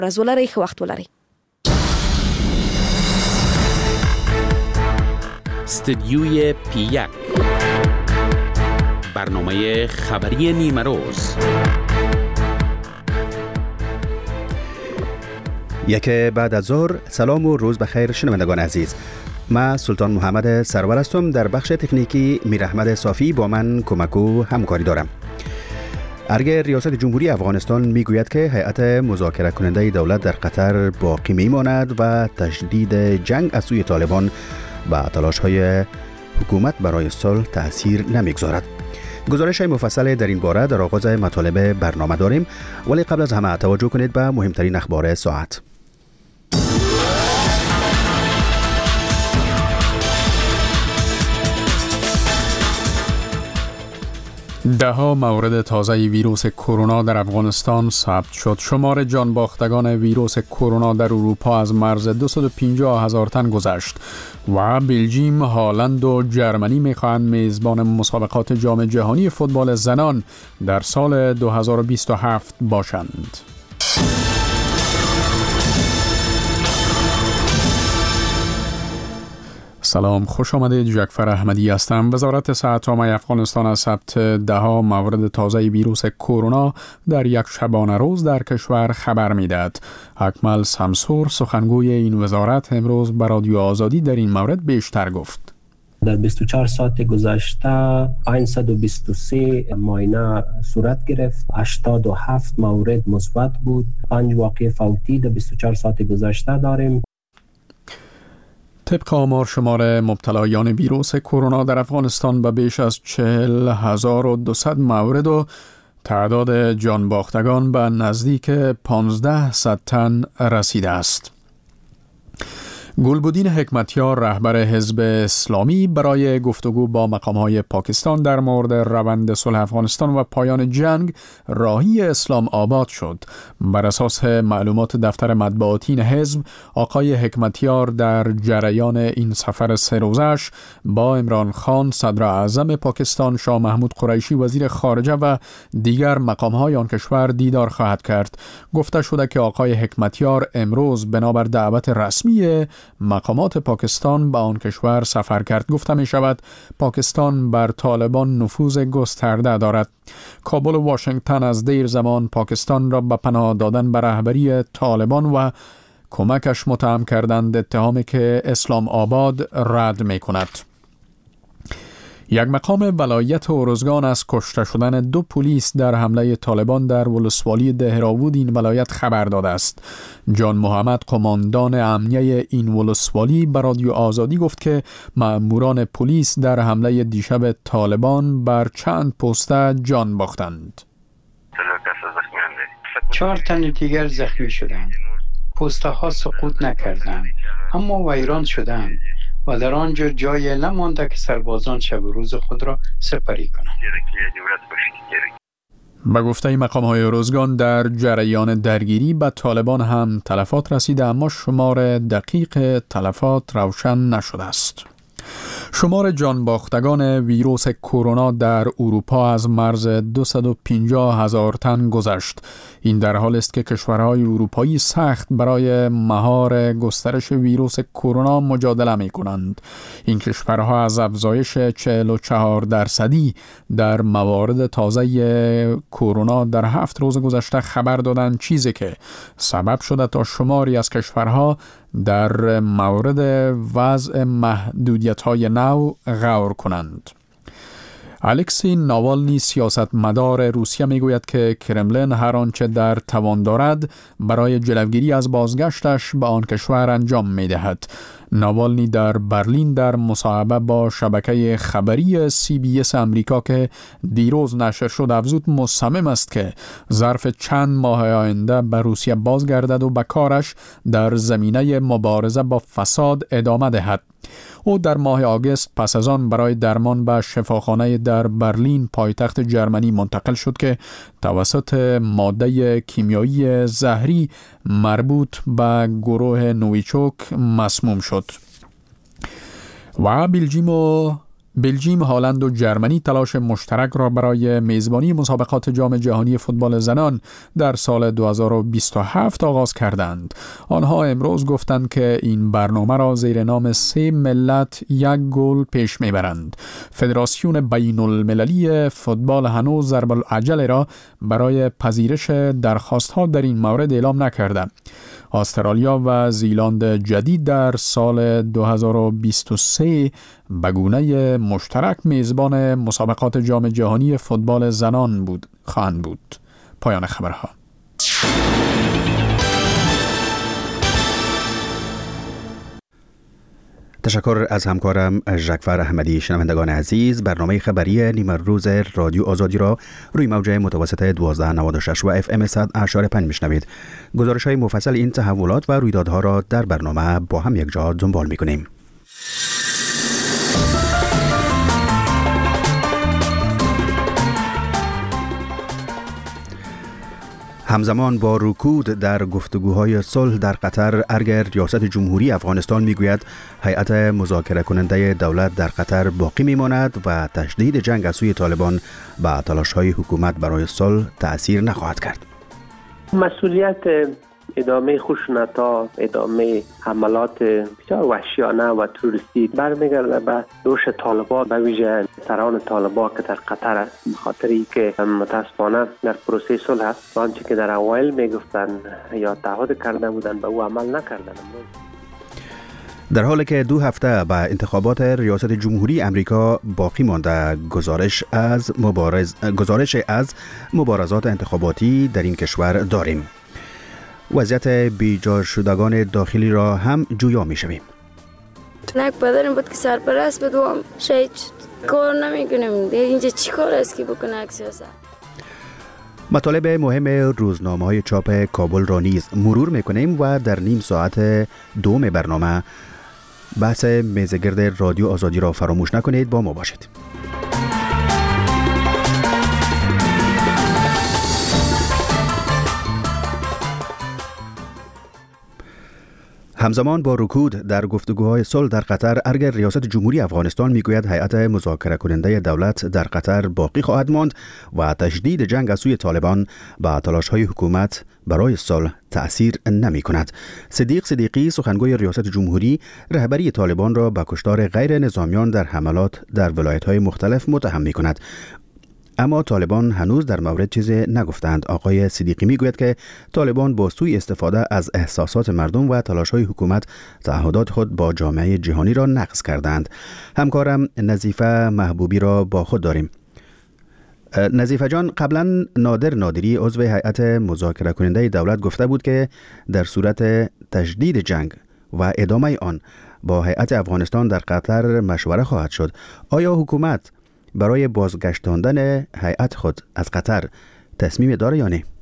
ورځ ولرئ، ښه وخت ولرئ. استدیوی پی1 برنامه خبری نیمه روز. یک بعد از ظهر. سلام و روز بخیر شنوندگان عزیز. من سلطان محمد سرور هستم. در بخش تکنیکی میر احمد صافی با من کمک و همکاری دارم. ارگه ریاست جمهوری افغانستان میگوید که هیئت مذاکره کننده دولت در قطر باقی میماند و تشدید جنگ از سوی طالبان و تلاش‌های حکومت برای صلح تأثیر نمیگذارد. گزارش مفصل در این باره در آغاز مطالب برنامه داریم، ولی قبل از همه توجه کنید به مهمترین اخبار ساعت. ده‌ها مورد تازه ویروس کرونا در افغانستان ثبت شد. شمار جان باختگان ویروس کرونا در اروپا از مرز 250,000 تن گذشت و بلژیم، هالند و جرمنی می‌خواهند میزبان مسابقات جام جهانی فوتبال زنان در سال 2027 باشند. سلام، خوش آمدید. جعفر احمدی هستم. وزارت صحت عامه افغانستان از ثبت ده‌ها مورد تازه ویروس کرونا در یک شبانه روز در کشور خبر می‌دهد. اکمل سمسور، سخنگوی این وزارت، امروز به رادیو آزادی در این مورد بیشتر گفت. در 24 ساعت گذشته 523 معاینه صورت گرفت، 87 مورد مثبت بود، 5 واقعه فوتی در 24 ساعت گذشته داریم. طبق آمار، شمار مبتلایان ویروس کرونا در افغانستان به بیش از 40,200 مورد و تعداد جان باختگان به نزدیک 1,500 تن رسیده است. گلبدین حکمتیار، رهبر حزب اسلامی، برای گفتگو با مقام‌های پاکستان در مورد روند صلح افغانستان و پایان جنگ راهی اسلام آباد شد. بر اساس معلومات دفتر مطبوعاتی حزب، آقای حکمتیار در جریان این سفر 3 روزش با عمران خان، صدر اعظم پاکستان، شاه محمود قریشی، وزیر خارجه و دیگر مقام‌های آن کشور دیدار خواهد کرد. گفته شده که آقای حکمتیار امروز بنابر دعوت رسمی مقامات پاکستان به آن کشور سفر کرد. گفته می شود پاکستان بر طالبان نفوذ گسترده دارد. کابل و واشنگتن از دیر زمان پاکستان را به پناه دادن به رهبری طالبان و کمکش متهم کردند، اتهامی که اسلام آباد رد می کند. یک مقام ولایت ارزگان از کشته شدن 2 پلیس در حمله طالبان در ولسوالی دهراوود این ولایت خبر داده است. جان محمد، قماندان امنیه این ولسوالی، به رادیو آزادی گفت که مأموران پلیس در حمله دیشب طالبان بر چند پسته جان باختند. 4 تن دیگر زخمی شدند. پسته ها سقوط نکردند، اما ویران شدند و در آنجا جای نمانده که سربازان شب و روز خود را سپری کنند. به گفته مقام‌های ارزگان، در جریان درگیری به طالبان هم تلفات رسیده، اما شمار دقیق تلفات روشن نشده است. شمار جان باختگان ویروس کرونا در اروپا از مرز 250,000 تن گذشت. این در حال است که کشورهای اروپایی سخت برای مهار گسترش ویروس کرونا مجادله می کنند. این کشورها از افزایش 44% در موارد تازه کرونا در 7 روز گذشته خبر دادند، چیزی که سبب شده تا شماری از کشورها در مورد وضع محدودیت‌های نو غور کنند. الکسی ناوالنی، سیاستمدار روسیه، میگوید که کرملین هر آنچه در توان دارد برای جلوگیری از بازگشتش به آن کشور انجام می‌دهد. ناوالنی در برلین در مصاحبه با شبکه خبری CBS امریکا که دیروز نشر شد افزود مصمم است که ظرف چند ماه آینده به روسیه بازگردد و به کارش در زمینه مبارزه با فساد ادامه دهد. او در ماه آگوست پس از آن برای درمان به شفاخانه در برلین پایتخت جرمنی منتقل شد که توسط ماده کیمیایی زهری مربوط به گروه نویچوک مسموم شد. و بلژیم و بلژیم، هلند و جرمنی تلاش مشترک را برای میزبانی مسابقات جام جهانی فوتبال زنان در سال 2027 آغاز کردند. آنها امروز گفتند که این برنامه را زیر نام 3 ملت یک گل پیش میبرند. فدراسیون بین المللی فوتبال هنوز ضرب العجله را برای پذیرش درخواست‌ها در این مورد اعلام نکرده. استرالیا و زیلند جدید در سال 2023 به گونه مشترک میزبان مسابقات جام جهانی فوتبال زنان خواهند بود. پایان خبرها. تشکر از همکارم ژکفر احمدی. شنوندگان عزیز، برنامه خبری نیمه روز رادیو آزادی را روی موج متوسط 1296 و FM 100.5 میشنوید. گزارش های مفصل این تحولات و رویدادها را در برنامه با هم یک جا دنبال میکنیم. همزمان با رکود در گفتگوهای صلح در قطر، ارگ ریاست جمهوری افغانستان میگوید هیئت مذاکره کننده دولت در قطر باقی میماند و تشدید جنگ از سوی طالبان به تلاش‌های حکومت برای صلح تأثیر نخواهد کرد. مسئولیت ادامه خشونت‌ها، ادامه حملات بسیار وحشیانه و تروریستی برمیگرده به دوش طالبان، به ویژه سران طالبان که در قطر است، به خاطر اینکه متاسفانه در پروسه صلح است آنچه که در اوایل میگفتند یا تعهد کرده بودند به او عمل نکردند. در حالی که 2 هفته به انتخابات ریاست جمهوری امریکا باقی مانده، گزارش از مبارزات انتخاباتی در این کشور داریم. وضعیت بیجا شدگان داخلی را هم جویا می شویم. یک بدن بود که سرپرست بود و هم شاید کار نمی کنیم. اینجا چی کار است که بکنه سیاست؟ مطالب مهم روزنامه های چاپ کابل را نیز مرور می کنیم و در نیم ساعت دوم برنامه بحث میزگرد رادیو آزادی را فراموش نکنید. با ما باشید. همزمان با رکود در گفتگوهای صلح در قطر، ارگ ریاست جمهوری افغانستان میگوید هیئت مذاکره کننده دولت در قطر باقی خواهد ماند و تشدید جنگ از سوی طالبان به تلاش‌های حکومت برای صلح تأثیر نمی کند. صدیق صدیقی، سخنگوی ریاست جمهوری، رهبری طالبان را به کشتار غیر نظامیان در حملات در ولایت‌های مختلف متهم می کند. اما طالبان هنوز در مورد چیزی نگفتند. آقای صدیقی میگوید که طالبان با سوء استفاده از احساسات مردم و تلاش‌های حکومت تعهدات خود با جامعه جهانی را نقض کردند. همکارم نظیفه محبوبی را با خود داریم. نظیفه جان، قبلا نادر نادری عضو هیئت مذاکره کننده دولت گفته بود که در صورت تشدید جنگ و ادامه آن با هیئت افغانستان در قطر مشوره خواهد شد. آیا حکومت برای بازگشتاندن هیئت خود از قطر تصمیم داره یا نه؟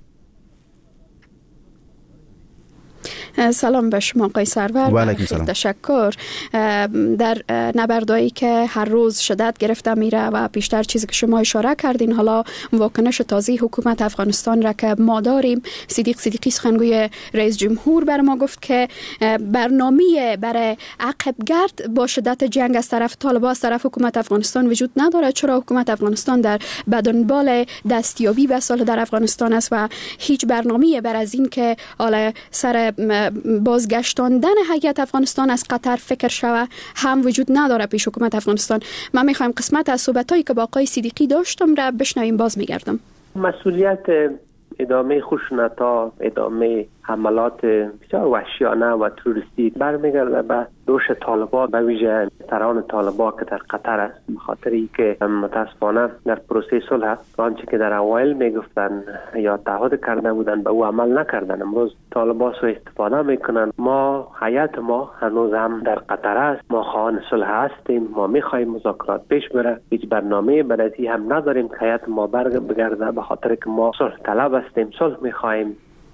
سلام به شما آقای سرور. خیلی تشکر. در نبردهایی که هر روز شدت گرفته میره و بیشتر چیزی که شما اشاره کردین، حالا واکنش تازه حکومت افغانستان را که ما داریم، صدیق صدیقی سخنگوی رئیس جمهور بر ما گفت که برنامه برای عقب گرد با شدت جنگ از طرف طالبان از طرف حکومت افغانستان وجود نداره، چرا حکومت افغانستان در دنبال دستیابی به صلح در افغانستان است و هیچ برنامه‌ای بر از این که حالا سر بازگشتاندن هیئت افغانستان از قطر فکر شوه هم وجود نداره پیش حکومت افغانستان. من میخوایم قسمت از صحبتایی که با آقای صدیقی داشتم را بشنویم. باز میگردم. مسئولیت ادامه خشونت‌ها، ادامه حملات بسیار وحشیانه و تروریستی برمیگرده به دوش طالبان، به ویژه سران طالبان که در قطر است، به خاطر اینکه متاسفانه در پروسه صلح آنچه که در اوایل میگفتند یا تعهد کرده بودند به او عمل نکردند. امروز طالبان سوء استفاده میکنند. هیئت ما هنوز هم در قطر است. ما خواهان صلح هستیم. ما میخواهیم مذاکرات پیش بره. هیچ برنامه برای هم نداریم که هیئت ما بگرده، به خاطر که ما صلح طلب هستیم، صلح میخواهیم.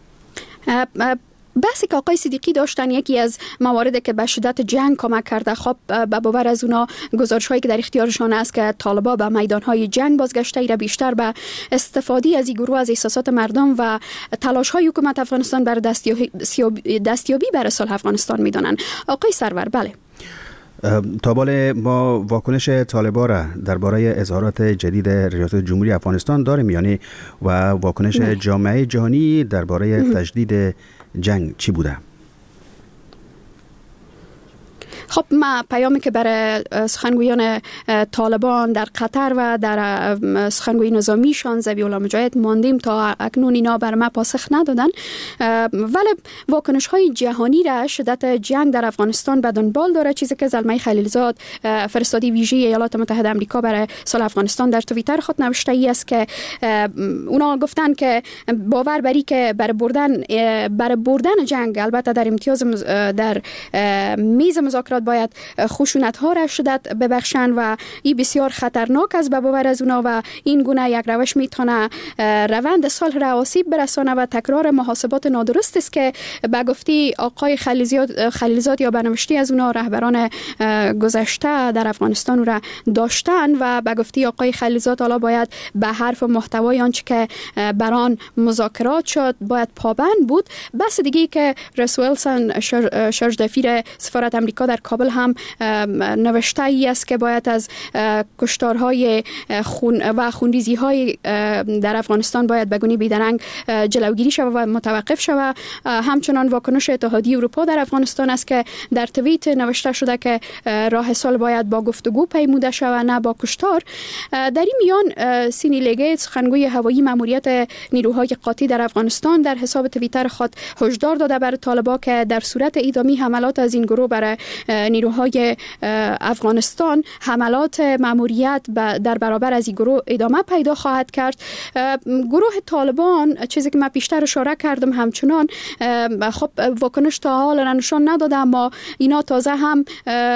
بحثی که آقای صدیقی داشتن یکی از مواردی که به شدت جنگ کمک کرده، خب به باور از اونا گزارش هایی که در اختیارشان است که طالبان به میدان های جنگ بازگشته ایره بیشتر به استفاده از این گروه از احساسات مردم و تلاش های حکومت افغانستان بر دستیابی بر صلح افغانستان میدانند. آقای سرور، بله، تا بال ما واکنش طالبان را درباره اظهارات جدید ریاست جمهوری افغانستان داریم یعنی و واکنش جامعه جهانی درباره تجدید جنگ چی بوده؟ خب ما پیامی که برای سخنگویان طالبان در قطر و در سخنگوی نظامیشان ذبیح الله مجاهد ماندیم تا اکنون اینا بر ما پاسخ ندادن، ولی واکنش های جهانی را شدت جنگ در افغانستان به دنبال داره. چیزی که زلمه خلیلزاد فرستادی ویژه ایالات متحده آمریکا برای سال افغانستان در توییتر خود نوشته ای است که اونا گفتن که باور بری که برای بردن جنگ البته در امتیاز در میز مذاکرات باید خشونت ها را شدت ببخشن و این بسیار خطرناک است به باور از اونا و این گونه یک روش میتونه روند صلح را آسیب برسانه و تکرار محاسبات نادرست است که به گفتی آقای خلیلزاد یا بنوشتی از اونا رهبران گذشته در افغانستان را داشتن و به گفتی آقای خلیلزاد حالا باید به حرف و محتوای آنچه که بران مذاکرات شد باید پابند بود. بس دیگه که رس ویلسون شارژ دفیر سفارت آمریکا در کابل هم نوشته ای است که باید از کشتارهای و خونریزی های در افغانستان باید به گونه بیدرنگ جلوگیری شود و متوقف شود. همچنان واکنش اتحادیه اروپا در افغانستان است که در توییت نوشته شده که راه صلح باید با گفتگو پیموده شود نه با کشتار. در این میان سینی لیگیت سخنگوی هوایی ماموریت نیروهای قاطی در افغانستان در حساب توییتر خود هشدار داده بر طالبان که در صورت ادامه حملات از این گروه برای نیروهای افغانستان حملات ماموریت در برابر از این گروه ادامه پیدا خواهد کرد. گروه طالبان چیزی که من پیشتر اشاره کردم همچنان خب واکنش تا حال را نشان نداده، اما اینا تازه هم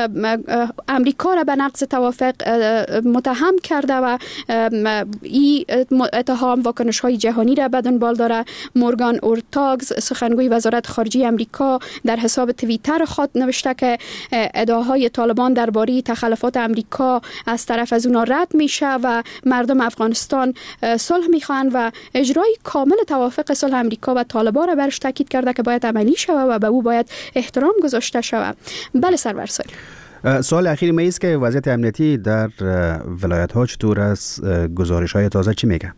امریکا را به نقض توافق متهم کرده و این اتهام واکنش های جهانی را به دنبال داره. مورگان اورتاگز سخنگوی وزارت خارجه امریکا در حساب توییتر خود نوشته که ادعاهای طالبان درباره تخلفات امریکا از طرف از اونا رد میشه و مردم افغانستان صلح میخوان و اجرای کامل توافق صلح امریکا و طالبان را برش تاکید کرده که باید عملی شود و به او باید احترام گذاشته شود. بله سرور سالی. سوال اخیر ما است که وضعیت امنیتی در ولایت ها چطور است؟ گزارش های تازه چی میگه؟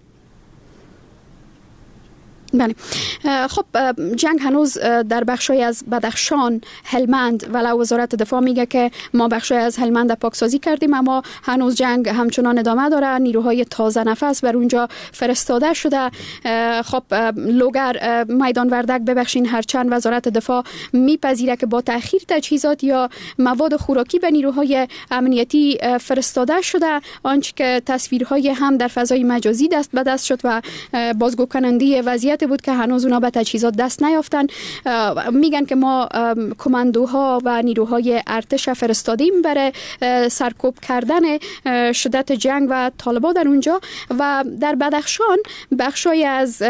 بله خب جنگ هنوز در بخشای از بدخشان، هلمند ولو وزارت دفاع میگه که ما بخشای از هلمند پاکسازی کردیم، اما هنوز جنگ همچنان ادامه داره. نیروهای تازه نفس بر اونجا فرستاده شده. خب لوگر میدان وردک ببخشین هرچند وزارت دفاع میپذیره که با تأخیر تجهیزات یا مواد خوراکی به نیروهای امنیتی فرستاده شده، آنچه که تصویرهای هم در فضای مجازی دست به دست شد و بازگو کننده وضعیت بود که هنوز اونا به تجهیزات دست نیافتن. میگن که ما کماندوها و نیروهای ارتش فرستادیم برای سرکوب کردن شدت جنگ و طالبان در اونجا. و در بدخشان بخشای از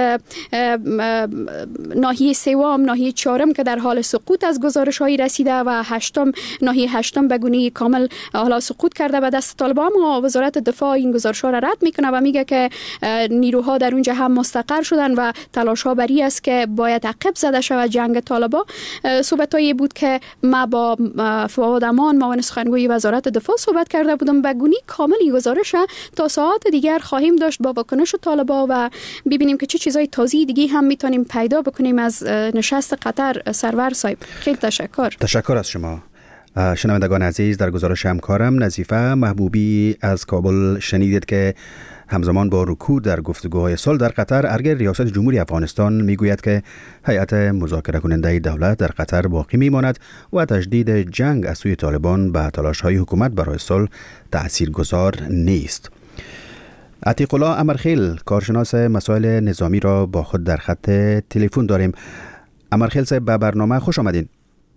ناحیه سوم، ناحیه چهارم که در حال سقوط از گزارش‌های رسیده و ناحیه هشتم به گونه کامل حالا سقوط کرده به دست طالبان، اما وزارت دفاع این گزارش‌ها را رد میکنه و میگه که نیروها در اونجا هم مستقر شدن و تلاش‌ها بری است که باید عقب زده شود جنگ طالبان. صحبتایی بود که ما با فواد امان معاون سخنگوی وزارت دفاع صحبت کرده بودم. به گونه کاملی گزارش تا ساعت دیگر خواهیم داشت با واکنش طالبان و ببینیم که چه چیزای تازه دیگه هم میتونیم پیدا بکنیم از نشست قطر. سرور صاحب خیلی تشکر از شما. شنوندگان عزیز، در گزارش همکارم نظیفه محبوبی از کابل شنیدید که همزمان با رکود در گفتگوهای صلح در قطر، ارگه ریاست جمهوری افغانستان میگوید که هیئت مذاکره کننده دولت در قطر باقی میماند و تجدید جنگ از سوی طالبان به تلاش‌های حکومت برای صلح تاثیرگذار نیست. عتیق الله امرخیل کارشناس مسائل نظامی را با خود در خط تلفن داریم. امرخیل صاحب به برنامه خوش آمدین.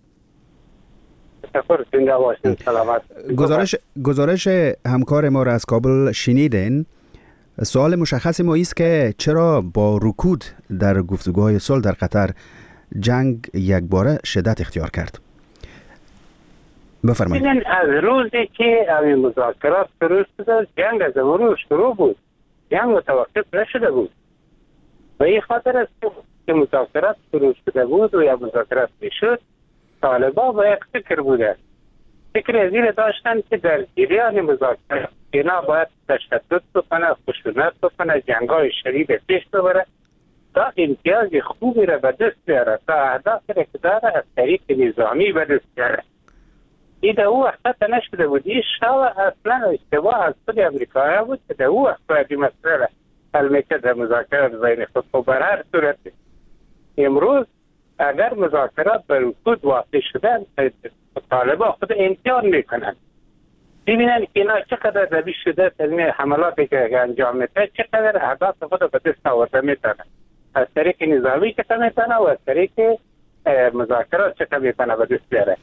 گزارش همکار ما را از کابل شنیدین. سوال مشخص ما است که چرا با رکود در گفتگوهای صلح در قطر جنگ یک باره شدت اختیار کرد؟ بفرمایید. از روزی که همین مذاکرات شروع شد، جنگ از اون شروع بود، جنگ متوقف نشده بود و این خاطر است که مذاکرات شروع شده بود و یا مذاکرات میشد، طالبان با یک فکر بوده فکر از این داشتن که در جریان مذاکرات اینا باید تشدد بکنه، خشونت بکنه، جنگای شدید پیش ببره تا امتیاز خوبی را به دست بیاره، تا اهداف را که داره از طریق نظامی به دست بیاره. این در او وقت نشده بود. این شاو اصلا اشتباه از خود امریکایی بود که در او وقت باید این مسئله حل میکرد در مذاکرات بین خود. و بر هر صورت امروز اگر مذاکرات بر رکود واقع شدن، طالبان خود امتحان میکنن، ببینن که اینا چقدر روی شده تلمیم حملاتی که انجام میده، چقدر اهداف خود به دست آورده میتونه، از طریق نظامی چقدر میتونه و از طریق مذاکرات چقدر میتونه به دست بیاره.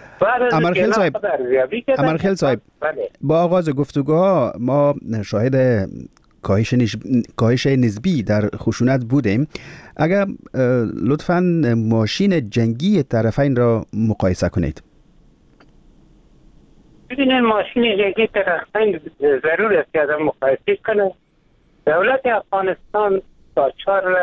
امرخیل صاحب، با آغاز گفتگوها ما شاهد کاهش نسبی در خشونت بودیم. اگر لطفاً ماشین جنگی طرفین را مقایسه کنید. ببینید ماشین جنگی طرفین ضرور است که آدم مقایسه کنه. دولت افغانستان تا 4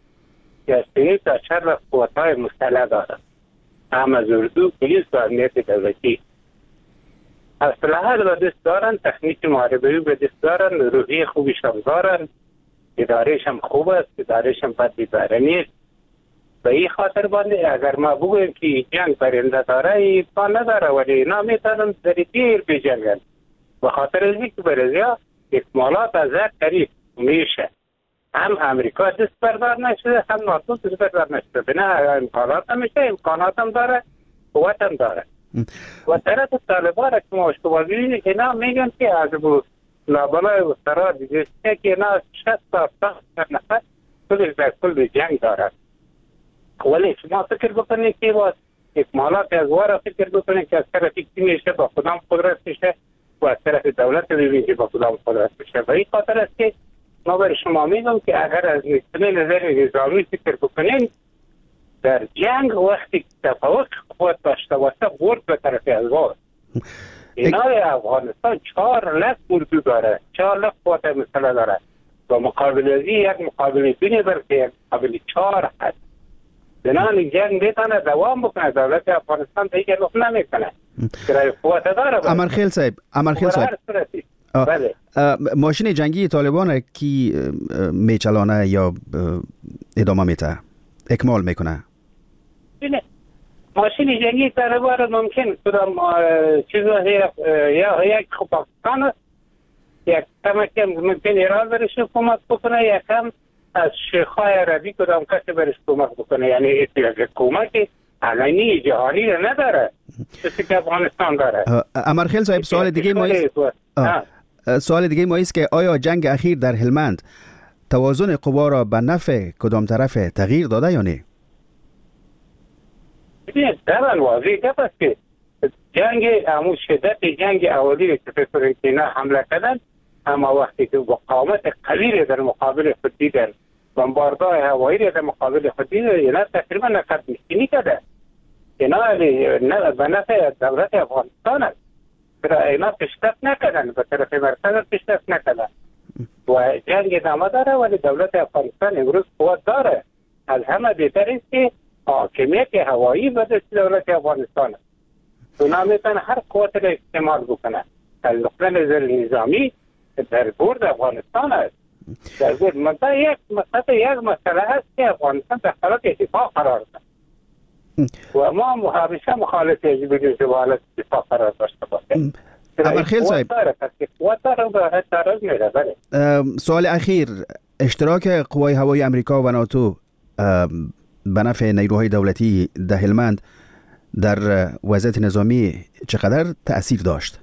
قوت‌های مسلح دارد، هم از اردو، پلیس و امنیت دولتی. اسلحه به دست دارن، تکنیک محاربه‌ای به دست دارن، روحیه خوبیش هم دارن، ادارهش هم خوب است، ادارهش هم بد اداره نیست. به این خاطر بانده اگر ما بگویم که جنگ برنده داره، ایمان نداره، ولی اینا میتونن در دیر بجنگن. به خاطر از اینکه برزیا اکمالات از هر طریق میشه، هم امریکا دست بردار نشده، هم ناتو دست بردار نشده. بنا امکانات هم میشه، امکانات هم داره، قوت هم داره. و طرف طالبان را که ما اشتباه ببینید، اینا میگن که از لابلای وزرا دیگه که اینا 60 تا 70 نفر کلش در کل جنگ دارد. ولی شما فکر بکنید که با اکمالات از وارا فکر بکنید که از طرف کی میشه با کدام قدرت میشه و از طرف دولت ببینید که با کدام قدرت میشه. و این خاطر است که ما برای شما میگم که اگر از نظر نظامی فکر بکنید، در جنگ وقتی تفاوت قوت داشته باشه برد به طرف ازوار. اینای افغانستان 4 لک اردو داره، 4 لک قوت مسلح داره و مقابل ازی یک مقابل دونی بلکه یک مقابل 4 هست. بنابراین جنگ میتونه دوام بکنه، دولت افغانستان دیگه لخ نمیکنه، کرای قوت داره. امرخیل صاحب، ماشین جنگی طالبان کی میچلانه یا ادامه میته، اکمال میکنه؟ ماشین جنگی طالبان ممکن کدام چیزا یا یک پاکستان است، یک کم ممکن ایران برش حکومت بکنه، یک کم از شیخ‌های عربی کدام کسی برش حکومت بکنه. یعنی حکومت علنی جهانی رو نداره، چیزی که افغانستان داره. امرخیل صاحب، سوال دیگه ما است که آیا جنگ اخیر در هلمند توازن قوا را به نفع کدام طرف تغییر داده یا نه؟ در واضح گپ است که جنگ همون شدت جنگ اولی که فکر اینا حمله کردن، اما وقتی که مقاومت قوی در مقابل خود دیدن، بمباردهای هوایی در مقابل خود دیدن، اینا تقریبا نقد نشینی کرده. اینا به نفع دولت افغانستان است. اینا پیشرفت نکردن، به طرف مرکز پیشرفت نکردن و جنگ ادامه داره. ولی دولت افغانستان امروز قوت داره. از همه بهتر است که حاکمیت هوایی به دست دولت افغانستان است. اونا میتونن هر قوت را استعمال بکنن. از نقطه نظر نظامی در برد افغانستان است. در برد یک مسئله هست که افغانستان در حالت اتفاق قرار دارد و ما همیشه مخالف بدیم که حالت اتفاق قرار داشته باشیم. امرخیل صاحب، سوال اخیر، اشتراک قوای هوایی امریکا و ناتو به نفع نیروهای دولتی در هلمند در وضعیت نظامی چقدر تأثیر داشت؟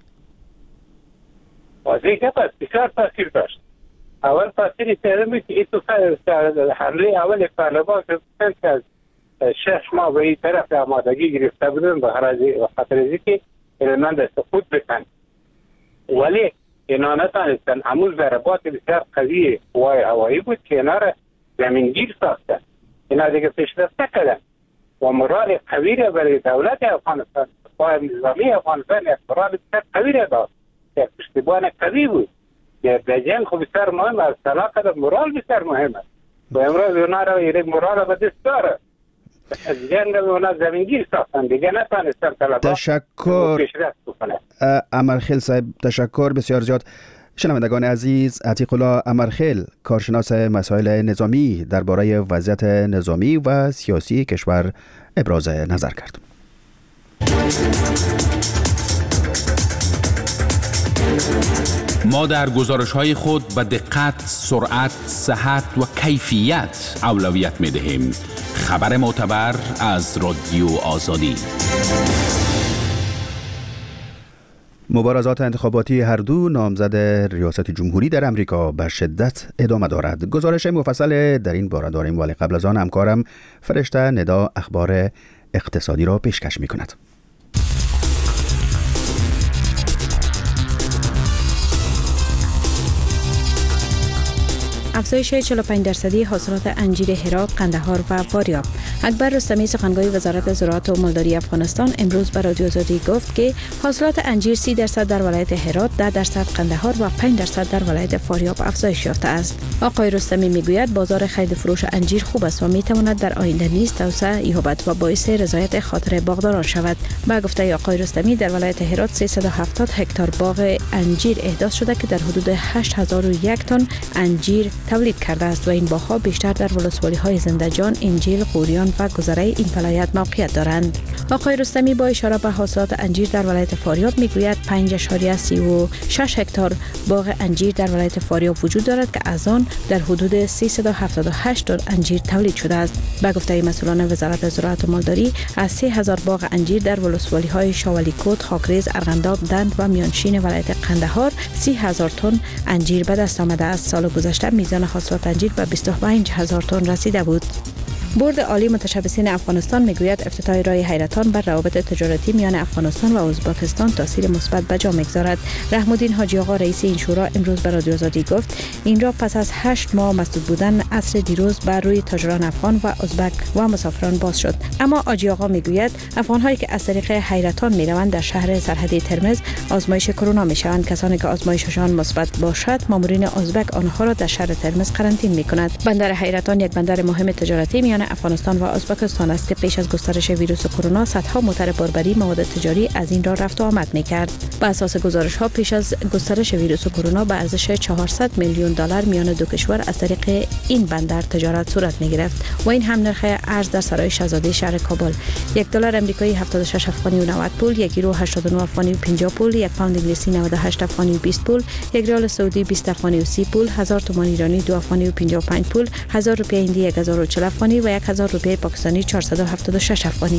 واضح که بسیار تأثیر داشت. اول تأثیری سرمی که این تو حمله اول طالبان که از 6 ماه به این طرف آمادگی گرفته بودن به خاطر از اینکه هلمند سقوط بکن، ولی اینا نتانستن. همون ضربات بسیار قوی قوای هوایی بود که اینا را زمینگیر ساختن. اینا دیگه پیشرفت نکردن و مرال قوی را برای دولت افغانستان، قوای نظامی افغانستان یک مرال بسیار قوی را داد، یک پشتیبان قوی بود. در جنگ خب بسیار مهم است، سلاح مرال بسیار مهم است و امروز اونا را یک مرال به دست داره. از جنگل اونا زمینگیر ساختن دیگه نتانستن طلبات تشکر پیشرفت بکنه. امرخیل صاحب، تشکر بسیار زیاد. شنوندگان عزیز، عتیق الله امرخیل، کارشناس مسائل نظامی، درباره وضعیت نظامی و سیاسی کشور ابراز نظر کرد. ما در گزارش‌های خود به دقت، سرعت، صحت و کیفیت اولویت می‌دهیم. خبر معتبر از رادیو آزادی. مبارزات انتخاباتی هر دو نامزد ریاست جمهوری در امریکا به شدت ادامه دارد. گزارش مفصل در این باره داریم، ولی قبل از آن همکارم فرشته ندا اخبار اقتصادی را پیشکش می‌کند. افزایش 45% حاصلات انجیر هرات، قندهار و فاریاب. اکبر رستمی، سخنگوی وزارت زراعت و مالداری افغانستان، امروز به رادیو آزادی گفت که حاصلات انجیر 30% در ولایت هرات، 10% قندهار و 5% در ولایت فاریاب افزایش یافته است. آقای رستمی میگوید بازار خرید فروش انجیر خوب است و میتواند در آینده نیز توسعه یابد و باعث رضایت خاطر باغداران شود. با گفته آقای رستمی، در ولایت هرات 370 هکتار باغ انجیر احداث شده که در حدود 8001 تن انجیر تولید کرده است و این باغ‌ها بیشتر در ولسوالی‌های زندجان، انجیل، قوریان و گذره این ولایت موقعیت دارند. آقای رستمی با اشاره به حاصلات انجیر در ولایت فاریاب میگوید 5.36 هکتار باغ انجیر در ولایت فاریاب وجود دارد که از آن در حدود 378 تن انجیر تولید شده است. با گفته مسئولان وزارت زراعت و مالداری، از 3000 باغ انجیر در ولسوالی‌های شاولیکوت، خاکریز، ارغنداب، دند و میانشین ولایت قندهار 30,000 تن انجیر به دست آمده است. سال گذشته میزان حاصلات انجیر به 25,000 تن رسیده بود. بورد عالی متشبثین افغانستان میگوید افتتاح راه حیرتان بر روابط تجارتی میان افغانستان و ازبکستان تاثیر مثبت به جا میگذارد. رحم الدین حاجی آقا رئیس این شورا امروز به رادیو آزادی گفت این راه پس از 8 ماه مسدود بودن عصر دیروز بر روی تاجران افغان و ازبک و مسافران باز شد. اما حاجی آقا میگوید افغان‌هایی که از طریق حیرتان میروند در شهر سرحدی ترمز آزمایش کرونا میشوند. کسانی که آزمایششان مثبت باشد، مامورین ازبک آنها را در شهر ترمز قرنطینه می‌کنند. بندر حیرتان یک بندر مهم تجارتی میان افغانستان و ازبکستان است که پیش از گسترش ویروس کرونا صدها موتر باربری مواد تجاری از این راه رفت و آمد می‌کرد. بر اساس گزارش‌ها پیش از گسترش ویروس کرونا به ارزش 400 میلیون دلار میان دو کشور از طریق این بندر تجارت صورت می‌گرفت و این هم نرخ ارز در سرای شاهزاده شهر کابل $1 آمریکایی 76 افغانی و 90 پول، 1 یورو 89 افغانی و 50 پول، 1 پوند انگلیسی 98 افغانی و 20 پول، 1 ریال سعودی 20 افغانی و 30 پول، 1000 تومان ایرانی 2 افغانی و 55 پول، 1000 روپیه هندی 1040 افغانی و 1000 روپیه پاکستانی 476 افغانی.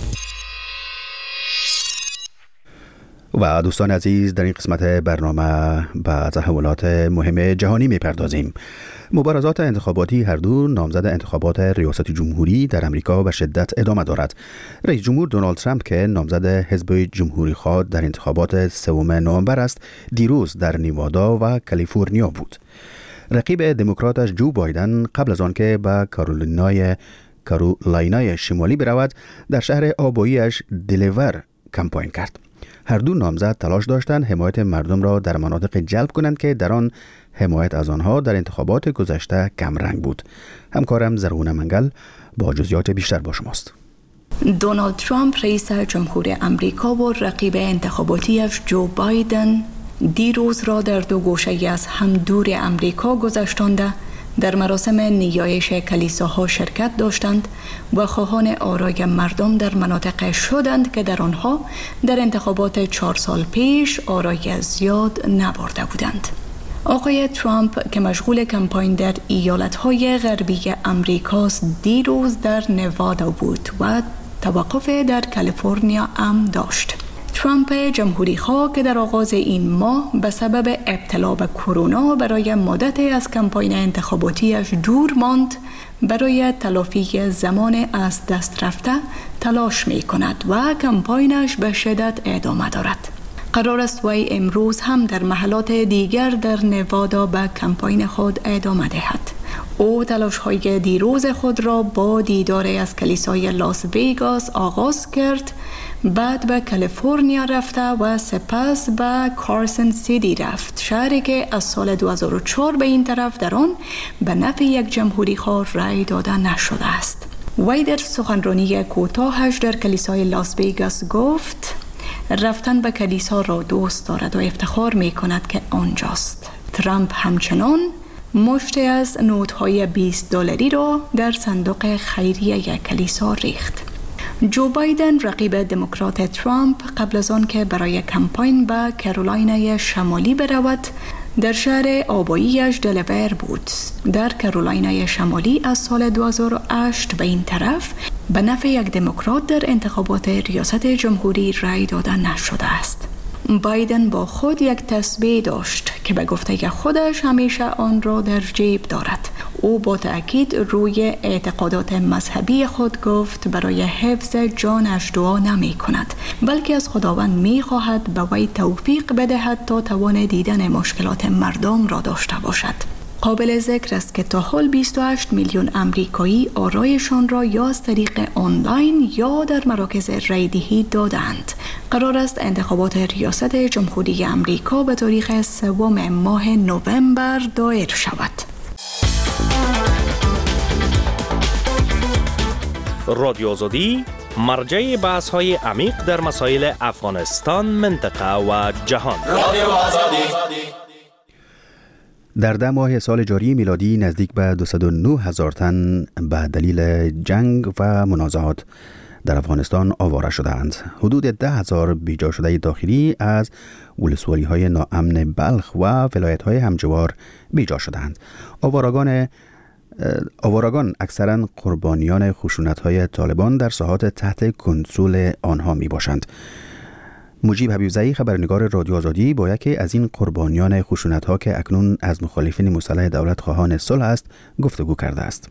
و دوستان عزیز، در این قسمت برنامه به تحولات مهم جهانی میپردازیم. مبارزات انتخاباتی هر دو نامزد انتخابات ریاست جمهوری در امریکا به شدت ادامه دارد. رئیس جمهور دونالد ترامپ که نامزد حزب جمهوری خواه در انتخابات 3 نوامبر است، دیروز در نیوادا و کالیفرنیا بود. رقیب دموکراتش جو بایدن قبل از آن که به کارولینای شمالی برود، در شهر آباییش دلور کمپاین کرد. هر دو نامزد تلاش داشتند حمایت مردم را در مناطق جلب کنند که در آن حمایت از آنها در انتخابات گذشته کم رنگ بود. همکارم زرغونه منگل با جزئیات بیشتر با شماست. دونالد ترامپ رئیس جمهور امریکا و رقیب انتخاباتیش جو بایدن دیروز را در دو گوشه از هم دور امریکا گذشتانده در مراسم نیایش کلیساها شرکت داشتند و خواهان آرای مردم در مناطق شدند که در آنها در انتخابات 4 سال پیش آرای زیاد نبرده بودند. آقای ترامپ که مشغول کمپاین در ایالت‌های غربی امریکاست، دیروز در نوادا بود و توقف در کالیفرنیا هم داشت. ترامپ جمهوری خواه که در آغاز این ماه به سبب ابتلا به کرونا برای مدتی از کمپاین انتخاباتیش دور ماند، برای تلافی زمان از دست رفته تلاش می کند و کمپاینش به شدت ادامه دارد. قرار است وی امروز هم در محلات دیگر در نوادا به کمپاین خود ادامه دهد. او تلاش‌های دیروز خود را با دیدار از کلیسای لاس ویگاس آغاز کرد، بعد به کالیفرنیا رفته و سپس به کارسن سیتی رفت، شهری که از سال 2004 به این طرف در آن به نفع یک جمهوری خواه رأی داده نشده است. وی در سخنرانی کوتاهش در کلیسای لاس ویگاس گفت رفتن به کلیسا را دوست دارد و افتخار می کند که آنجاست. ترامپ همچنان مشتی از نوت‌های $20 را در صندوق خیریه کلیسا ریخت. جو بایدن رقیب دموکرات ترامپ قبل از آن که برای کمپاین به کارولینای شمالی برود در شهر آباییش دلور بود. در کارولینای شمالی از سال 2008 به این طرف به نفع یک دموکرات در انتخابات ریاست جمهوری رای داده نشده است. بایدن با خود یک تسبیح داشت که به گفته خودش همیشه آن را در جیب دارد. او با تأکید روی اعتقادات مذهبی خود گفت برای حفظ جانش دعا نمی کند، بلکه از خداوند می خواهد به وی توفیق بدهد تا توان دیدن مشکلات مردم را داشته باشد. قابل ذکر است که تا حال 28 میلیون امریکایی آرایشان را یا از طریق آنلاین یا در مراکز رایدهی دادند. قرار است انتخابات ریاست جمهوری امریکا به تاریخ 3 ماه نوامبر دایر شود. رادیو آزادی مرجع بحث‌های عمیق در مسائل افغانستان، منطقه و جهان. رادیو آزادی در 10 ماه سال جاری میلادی نزدیک به 209,000 تن به دلیل جنگ و منازعات در افغانستان آواره شدند. حدود 10,000 بیجا شده داخلی از ولسوالی‌های ناامن بلخ و ولایت‌های همجوار بیجا شدند. آوارگان اکثراً قربانیان خشونت‌های طالبان در ساحات تحت کنترل آنها میباشند. مجیب حبیبزئی خبرنگار رادیو آزادی با یکی از این قربانیان خشونت‌ها که اکنون از مخالفین مسلح دولت خواهان صلح است گفتگو کرده است.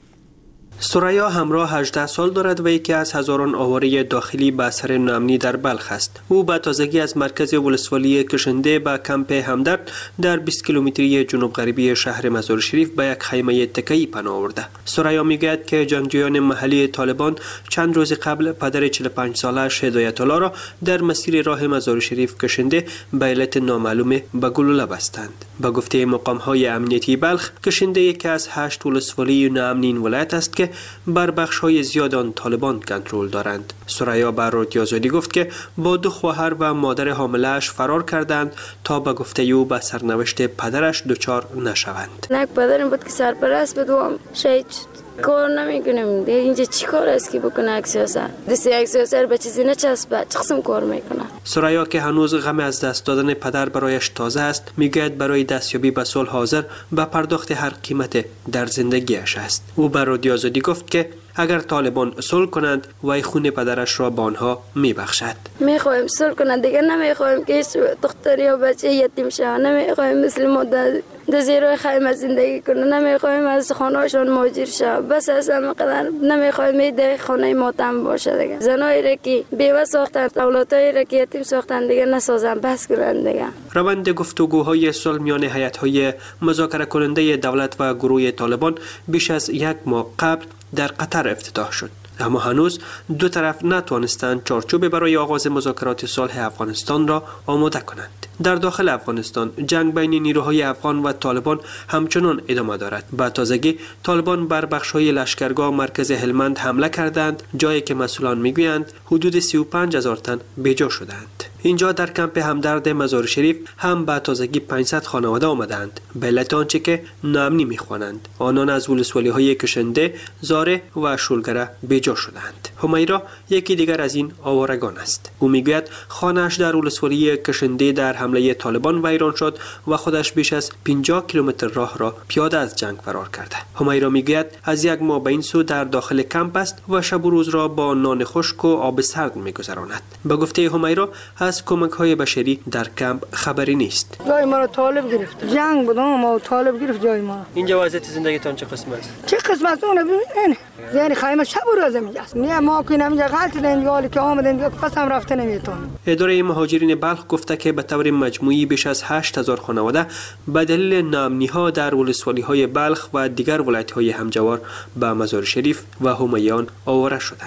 سریا همراه 18 سال دارد و یکی از هزاران آواره داخلی به اثر ناامنی در بلخ است. او به تازگی از مرکز ولسوالی کشنده به کمپ همدرد در 20 کیلومتری جنوب غربی شهر مزار شریف به یک خیمه تکه‌ای پناه آورده. سریا میگوید که جنگجویان محلی طالبان چند روز قبل پدر 45 ساله هدایت الله را در مسیر راه مزار شریف کشنده به علت نامعلوم به گلوله بستند. به گفته مقام‌های امنیتی بلخ، کشنده یکی از 8 ولسوالی ناامن ولایت است که بر بخش‌های زیاد آن طالبان کنترل دارند. سریا بر رادیو آزادی گفت که با 2 خواهر و مادر حامله‌اش فرار کردند تا به گفته او به سرنوشت پدرش دچار نشوند. یک پدرم بود که سرپرست بود و شهید کار نمیکنم دیگه. اینجا چی کار است که بکنه یک سیاست؟ دست یک سیاست به چیزی نچسبه، چه قسم کار میکنه؟ سریا که هنوز غم از دست دادن پدر برایش تازه است، میگوید برای دستیابی به صلح حاضر به پرداخت هر قیمت در زندگیش است. او بر رادیو آزادی گفت که اگر طالبان صلح کنند وی خون پدرش را به آنها میبخشد. میخوایم صلح کنند دیگه، نمیخوایم که هیچ دختر یا بچه یتیم شوند، نمیخوایم مثل ما در زیرای خیمه زندگی کنند، نمیخوایم از خانه‌شان مهاجر شوند. بس از همینقدر نمیخوایم در خانه ماتم باشه دیگه. زنایی را که بیوه ساختن، اولادایی را که یتیم ساختن دیگه نسازن، بس کنند دیگه. روند گفتگوهای صلح میان هیئت‌های مذاکره کننده دولت و گروه طالبان بیش از 1 ماه قبل در قطر افتتاح شد، اما هنوز دو طرف نتوانستند چارچوب برای آغاز مذاکرات صلح افغانستان را آماده کنند. در داخل افغانستان جنگ بین نیروهای افغان و طالبان همچنان ادامه دارد. به تازگی طالبان بر بخش‌های لشکرگاه مرکز هلمند حمله کردند، جایی که مسئولان میگویند حدود 35,000 تن بیجا شدند. اینجا در کمپ همدرد مزار شریف هم به تازگی 500 خانواده آمدند، به علت آنچه که ناامنی می‌خوانند. آنان از ولسوالی‌های کشنده، زاره و شولگره بیجا شدند. همیرا یکی دیگر از این آوارگان است. او میگوید خانه‌اش در ولسوالی کشنده در حمله طالبان ویران شد و خودش بیش از 50 کیلومتر راه را پیاده از جنگ فرار کرده. همیرا میگوید از 1 ماه به این سو در داخل کمپ است و شب و روز را با نان خشک و آب سرد می‌گذراند. به گفته همیرا از کمک‌های بشری در کمپ خبری نیست. جای ما را طالب گرفت. جنگ بود ما طالب گرفت جای ما. اینجا وضعیت زندگیتان چه قسم است؟ چه قسم است اون ببینین. یعنی خیمه شب و روز اینجاست. نه ما که نمیجا غلط دیدیم حالی که آمدیم قسم رفته نمیتون. اداره مهاجرین بلخ گفته که به طور مجموعی بیش از 8,000 خانواده به دلیل ناامنی‌ها در ولسوالی‌های بلخ و دیگر ولایت‌های همجوار به مزار شریف و همیان آواره شدند.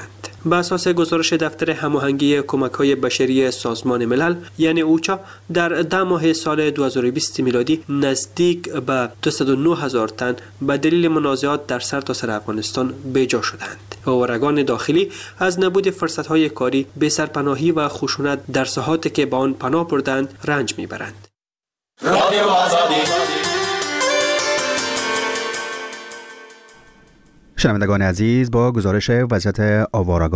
به اساس گزارش دفتر هماهنگی کمک‌های بشری سازمان ملل یعنی اوچا، در 10 ماه سال 2020 میلادی نزدیک به 209,000 تن به دلیل منازعات در سرتاسر افغانستان بیجا شدند. آوارگان داخلی از نبود فرصت‌های کاری، بی‌سرپناهی و خشونت در ساحاتی که به آن پناه بردند رنج میبرند. رادیو آزادی. شنوندگان عزیز، با گزارش وضعیت آوارگان